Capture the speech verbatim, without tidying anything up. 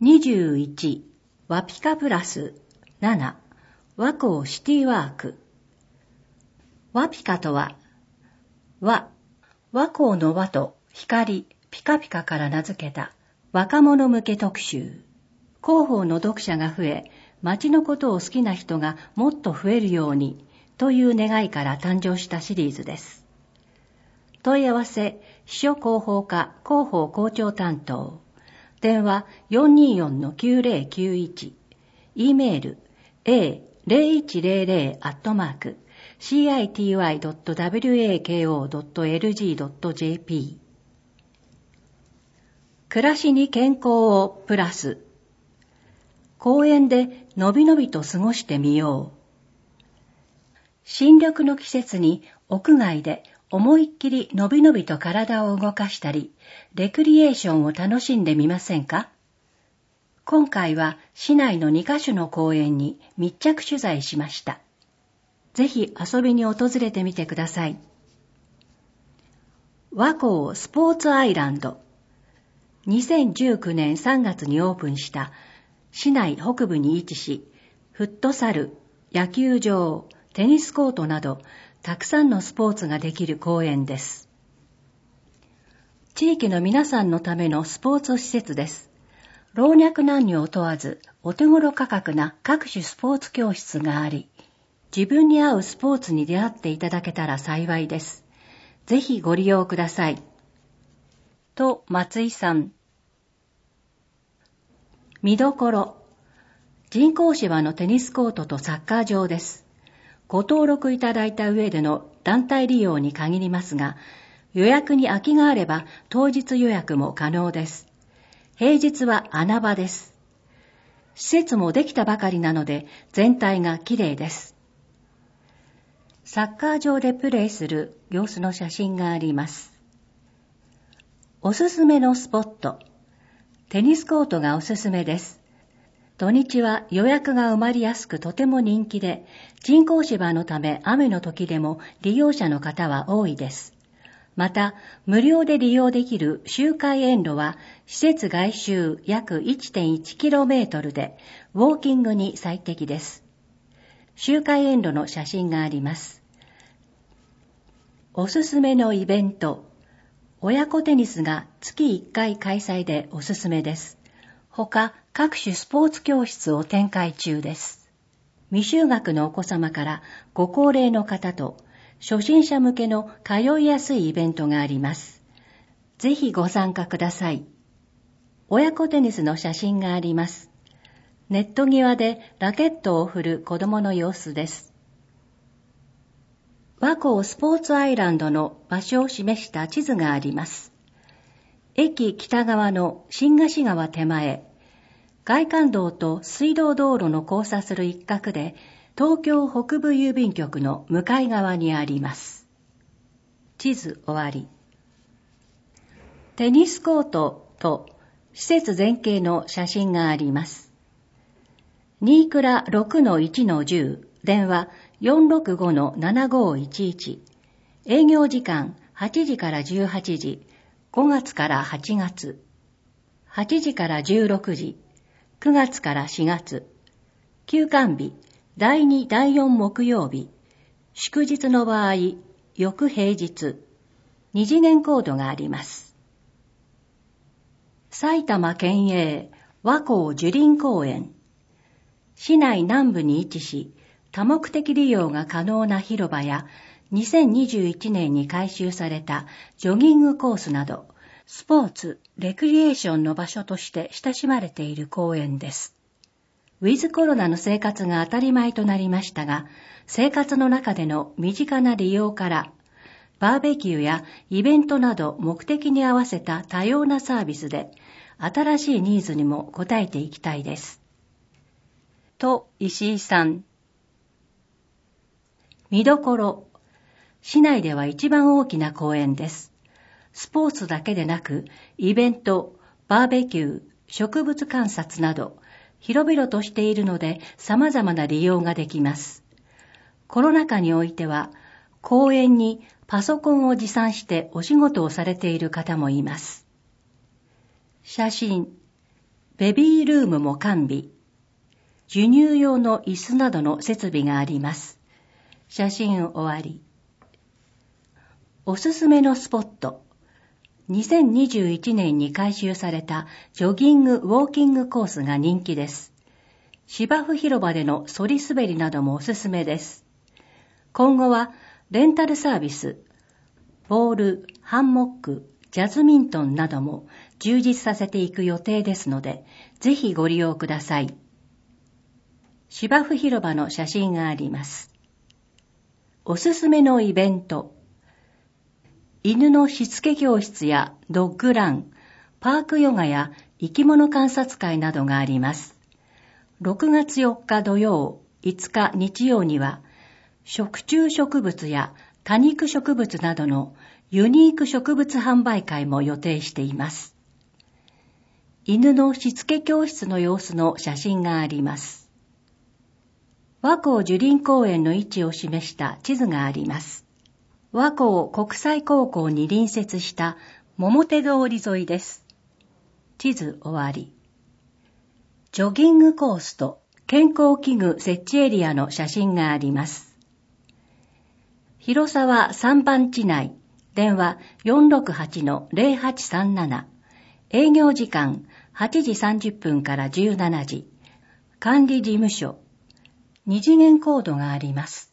にじゅういち、ワピカプラス。なな、和光シティワーク。ワピカとは、和、和光の和と光、ピカピカから名付けた若者向け特集。広報の読者が増え、街のことを好きな人がもっと増えるようにという願いから誕生したシリーズです。問い合わせ、秘書広報課広報校長担当。電話 よんにーよんのきゅうぜろきゅういち。E メール エーゼロいちゼロゼロ アットマーク シーアイティーワイドットワコドットエルジードットジェーピー。暮らしに健康をプラス。公園でのびのびと過ごしてみよう。新緑の季節に屋外で思いっきりのびのびと体を動かしたり、レクリエーションを楽しんでみませんか？今回は市内のにカ所の公園に密着取材しました。ぜひ遊びに訪れてみてください。和光スポーツアイランド。にせんじゅうきゅうねんさんがつにオープンした市内北部に位置し、フットサル、野球場、テニスコートなどたくさんのスポーツができる公園です。地域の皆さんのためのスポーツ施設です。老若男女を問わずお手頃価格な各種スポーツ教室があり、自分に合うスポーツに出会っていただけたら幸いです。ぜひご利用ください。と松井さん。見どころ。人工芝のテニスコートとサッカー場です。ご登録いただいた上での団体利用に限りますが、予約に空きがあれば当日予約も可能です。平日は穴場です。施設もできたばかりなので全体がきれいです。サッカー場でプレーする様子の写真があります。おすすめのスポット。テニスコートがおすすめです。土日は予約が埋まりやすくとても人気で、人工芝のため雨の時でも利用者の方は多いです。また、無料で利用できる周回沿路は施設外周約 いってんいちキロメートルでウォーキングに最適です。周回沿路の写真があります。おすすめのイベント。親子テニスが月いっかい開催でおすすめです。他、各種スポーツ教室を展開中です。未就学のお子様からご高齢の方と初心者向けの通いやすいイベントがあります。ぜひご参加ください。親子テニスの写真があります。ネット際でラケットを振る子供の様子です。和光スポーツアイランドの場所を示した地図があります。駅北側の新河岸川手前、外環道と水道道路の交差する一角で、東京北部郵便局の向かい側にあります。地図終わり。テニスコートと施設全景の写真があります。新倉 ろくのいちのじゅう、電話 よんろくごのななごいちいち、営業時間はちじからじゅうはちじ、ごがつからはちがつ、はちじからじゅうろくじ、くがつからしがつ、休館日、だいに、だいよん木曜日、祝日の場合、翌平日、二次元コードがあります。埼玉県営和光樹林公園。市内南部に位置し、多目的利用が可能な広場や、にせんにじゅういちねんに改修されたジョギングコースなど、スポーツ、レクリエーションの場所として親しまれている公園です。ウィズコロナの生活が当たり前となりましたが、生活の中での身近な利用から、バーベキューやイベントなど目的に合わせた多様なサービスで、新しいニーズにも応えていきたいです。と、石井さん。見どころ。市内では一番大きな公園です。スポーツだけでなく、イベント、バーベキュー、植物観察など、広々としているので様々な利用ができます。コロナ禍においては、公園にパソコンを持参してお仕事をされている方もいます。写真。 ベビールームも完備。授乳用の椅子などの設備があります。写真終わり。おすすめのスポット。にせんにじゅういちねんに改修されたジョギング・ウォーキングコースが人気です。芝生広場でのそり滑りなどもおすすめです。今後はレンタルサービス、ボール、ハンモック、ジャズミントンなども充実させていく予定ですので、ぜひご利用ください。芝生広場の写真があります。おすすめのイベント。犬のしつけ教室やドッグラン、パークヨガや生き物観察会などがあります。ろくがつよっか土曜、いつか日曜には、食虫植物や多肉植物などのユニーク植物販売会も予定しています。犬のしつけ教室の様子の写真があります。和光樹林公園の位置を示した地図があります。和光国際高校に隣接した桃手通り沿いです。地図終わり。ジョギングコースと健康器具設置エリアの写真があります。広沢さんばん地内、電話 よんろくはちのゼロはちさんなな、営業時間はちじさんじゅっぷんからじゅうしちじ、管理事務所、二次元コードがあります。